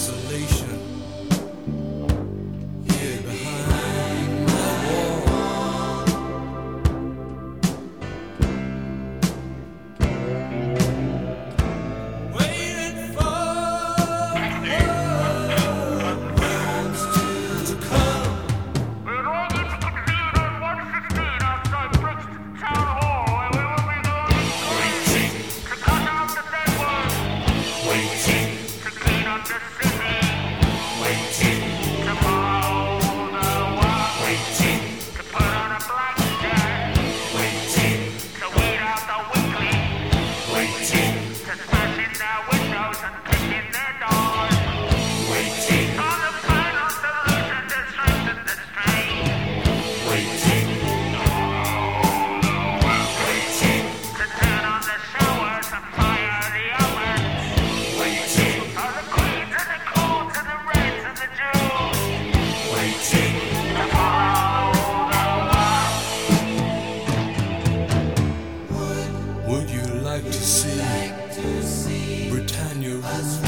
isolation here behind my wall. Waiting for words to come. We're all going to convene on 115 outside Brixton Town Hall, where we will be going to cut out the dead words. Waiting, To clean up the city, waiting, to mow the walk, waiting, to put on a black shirt, waiting, to weed out the weekly, waiting, to smash in their windows and kick in their doors. waiting, On the final solution to strengthen the strain, waiting, waiting, to turn on the showers and fire the ovens. waiting, For the queens and the coons and the reds and the Jews, waiting, to follow the law. Would you like to see Britannia rule?